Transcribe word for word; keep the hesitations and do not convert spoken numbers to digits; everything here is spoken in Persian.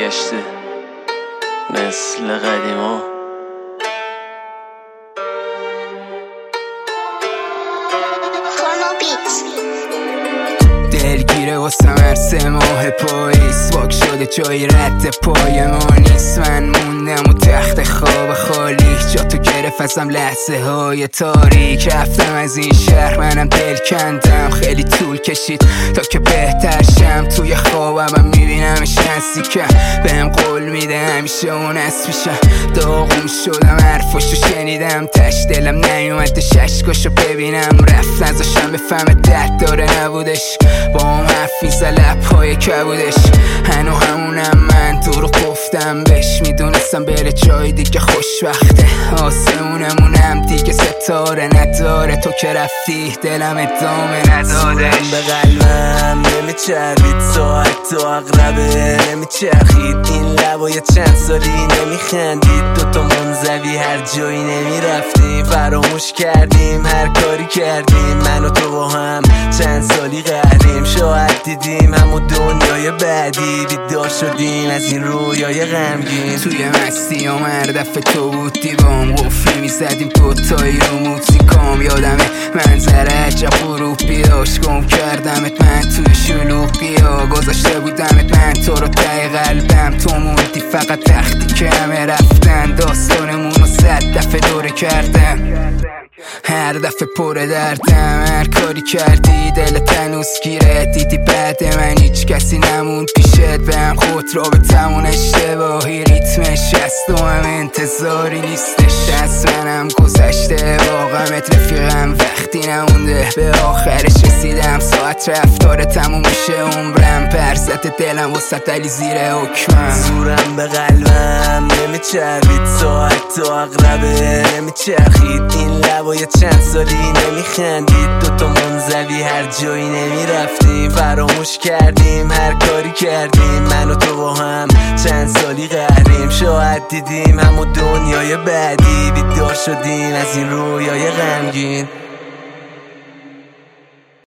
برگشته مثل قدیما. دلگیره واسم هر سه ماه پاییز، واک شده جایی رد پای ما نیست. من موندم و تخت خواب خالی، جا تو گرفت ازم لحظه های تاریک. رفتم از این شهر منم دل کندم، خیلی طول کشید تا که بهتر شم. توی خوابم میبینمش نزدیکم، بهم قول میده همیشه اون است پیشم. داغون شدم حرفاشو شنیدم، تش دلم نیومده ششکاشو ببینم. رفت نزاشم بفهمه درد داره نبودش، با هم حرف میزه لبهای کبودش. هنو همونم من دروغ گفتم بهش، میدونستم بره جای دیگه خوشوقته. آسمونمونم دیگه ستاره نداره، تو که رفتی دلم ادامه ندادش. به قلبم نمیچربید ساعت تو اقربه نمیچرخید، این لبای چند سالی نمیخندید. دوتا منزوی هر جایی نمیرفتیم، فراموش کردیم هر کاری کردیم. من و تو با هم چند سالی قهریم، شاید دیدیم همون دنیای بعدی. بیدار شدیم از این رویای غمگین، توی مستی هم هر دفعه تو بودی بام قفلی میزدیم دوتایی رو موزیکام. یادمه منظره عجب غروبی داشت، گم کردمت من توی شلوغی ها. گذاشته بودمت من تو رو ته قلبم، تو موندی فقط تختی که همه رفتن. داستانمون رو صد دفعه دوره کردم، هر دفعه پر دردم. هر کاری کردی دلت هنوز گیره، دیدی بعد من هیچ کسی نموند پیشت. بهم خود رابطمون اشتباهی ریتمش هست و هم انتظاری نیستش. از منم گذشته واقعمت رفیقم، وقتی نمونده به آخرش رسیدم. ساعت رفتار تموم میشه عمرم، پرزت دلم وسط علی زیر حکمم. زورم به قلبم نمیچربید ساعت تو اقربه نمیچرخید، این لبای چند سالی نمیخندید. دوتا منزوی هر جایی نمیرفتیم، فراموش کردیم هر کاری کردیم. من و تو با هم چند سالی قهریم، شاید دیدیم همون دنیای بعدی. بیدار شدیم از این رویای غمگین.